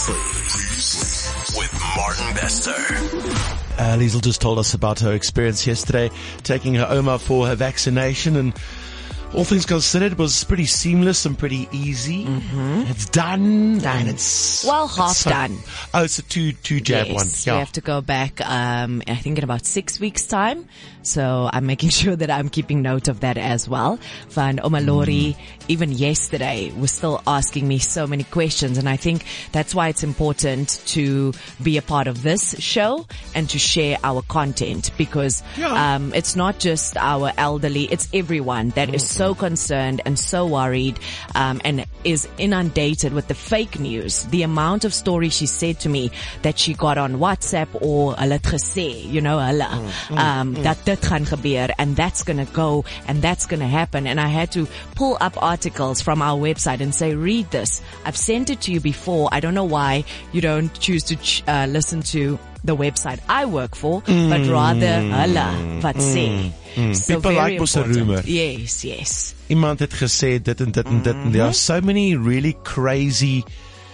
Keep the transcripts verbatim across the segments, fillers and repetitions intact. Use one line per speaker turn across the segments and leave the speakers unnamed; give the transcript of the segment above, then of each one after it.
Previously with Martin Bester.
Uh, Liesl just told us about her experience yesterday, taking her Oma for her vaccination, and all things considered, it was pretty seamless and pretty easy.
Mm-hmm.
It's done,
Done.
and it's
Well, half
it's so-
done.
Oh, it's a two two jab
yes,
one.
we
Yeah.
have to go back, um, I think in about six weeks time. So I'm making sure that I'm keeping note of that as well. Van Oma Lori,
Mm.
even yesterday, was still asking me so many questions. And I think that's why it's important to be a part of this show and to share our content, because
Yeah.
um, it's not just our elderly, it's everyone that is so concerned and so worried um, and is inundated with the fake news. The amount of stories she said to me that she got on WhatsApp or hulle het gesê, you know, hulle, um, that dit gaan gebeur and that's gonna go and that's gonna happen. And I had to pull up articles from our website and say, read this. I've sent it to you before. I don't know why you don't choose to ch- uh, listen to the website I work for, but rather hulle wat sê. So
People
very
like mos 'n
important.
rumor.
Yes, yes.
Iemand het gesê dit en dit en dit, and there are so many really crazy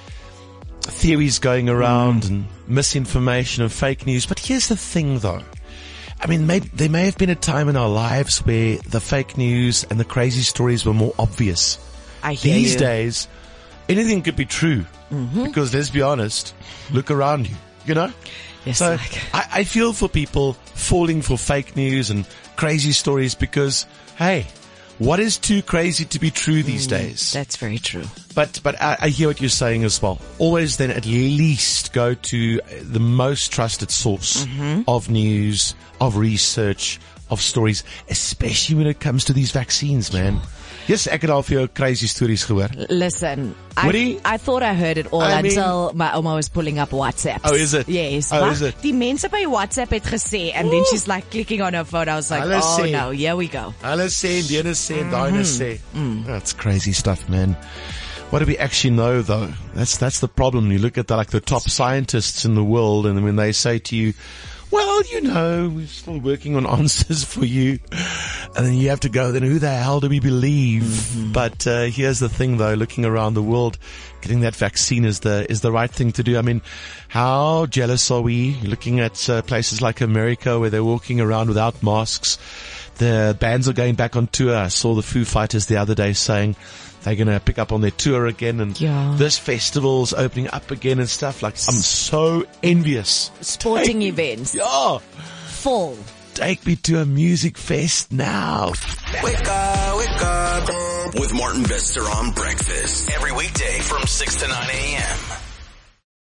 theories going around and misinformation and fake news. But here's the thing, though. I mean, maybe, there may have been a time in our lives where the fake news and the crazy stories were more obvious.
I hear
These
you.
days, anything could be true. Because let's be honest, look around you, you know?
Yes,
So
like-
I, I feel for people falling for fake news and crazy stories because, hey, what is too crazy to be true these days?
That's very true.
But but I, I hear what you're saying as well. Always then at least go to the most trusted source of news, of research, of stories, especially when it comes to these vaccines, man. Yes, ek het al vir jou crazy stories gehoor.
Listen, I,
Woody?
I thought I heard it all
I mean-
until my Oma was pulling up WhatsApp.
Oh, is it?
Yes.
Oh,
Wag,
is it?
Die mense by WhatsApp het gesê, and then she's like clicking on her phone. I was like,
Hulle
oh
sê-
no, here we go.
Hulle sê, die ene sê, die ene sê. That's crazy stuff, man. What do we actually know, though? That's that's the problem. You look at the, like the top scientists in the world, and when they say to you, well, you know, we're still working on answers for you. And then you have to go, then who the hell do we believe?
Mm-hmm.
But uh, here's the thing, though, looking around the world, getting that vaccine is the is the right thing to do. I mean, how jealous are we looking at uh, places like America where they're walking around without masks? The bands are going back on tour. I saw the Foo Fighters the other day saying they're going to pick up on their tour again, and
Yeah.
this festival's opening up again and stuff. Like, I'm so envious.
Sporting
Take-
events.
Yeah.
Full.
Take me to a music fest now.
Wake up, wake up with Martin Bester on breakfast every weekday from six to nine a.m.